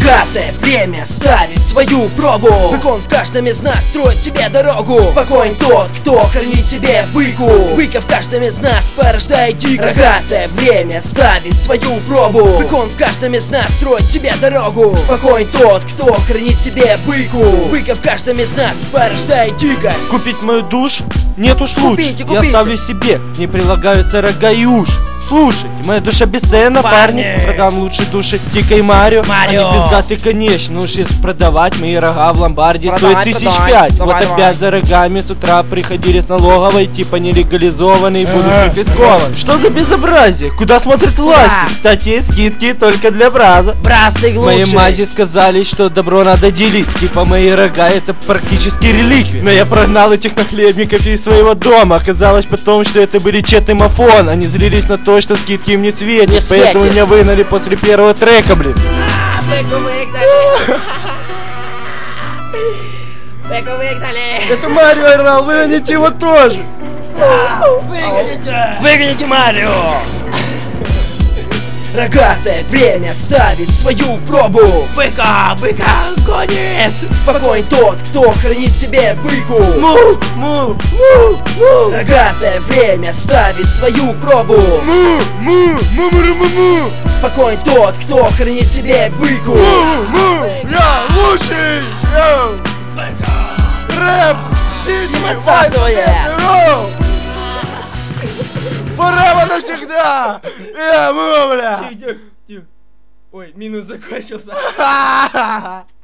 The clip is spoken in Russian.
Рогатое время ставить свою пробу. Бык он в каждом из нас строит себе дорогу. Спокоен тот, кто хранит себе быку. Быка в каждом из нас порождает дикость. Рогатое время ставить свою пробу. Бык он в каждом из нас строит себе дорогу. Спокоен тот, кто хранит себе быку. Быка в каждом из нас порождает дикость. Купить мою душу? Нет уж лучше. Купите. Я оставлю себе, не прилагаются рога и уши. Слушайте, моя душа бесценна, парни. Продам лучше души Дикой Марио. Они пиздаты, конечно. Уж если продавать, мои рога в ломбарде стоят 1005. Вот опять за рогами с утра приходили с налоговой, типа нелегализованные, будут конфискованы. Что за безобразие? Куда смотрят власти? Кстати, скидки только для браза. Браз, ты лучший. Мои мази сказали, что добро надо делить. Типа мои рога это практически реликвия. Но я прогнал этих нахлебников из своего дома. Оказалось потом, что это были четы мафон. Они злились на то, что скидки им не светят. Поэтому меня выгнали после первого трека, блин. Быку выгнали. Быку выгнали. Это Марио орал, выгоните его тоже. Выгоните Марио. Рогатое время ставить свою пробу. Быка гонит. Спокоен тот, кто хранит себе быку. Му. Рогатое время ставить свою пробу. Му. Спокоен тот, кто хранит себе быку. Я лучший. Рэп. Отсасывает. Пора навсегда. Бля. Тихо. Ой, минус закончился.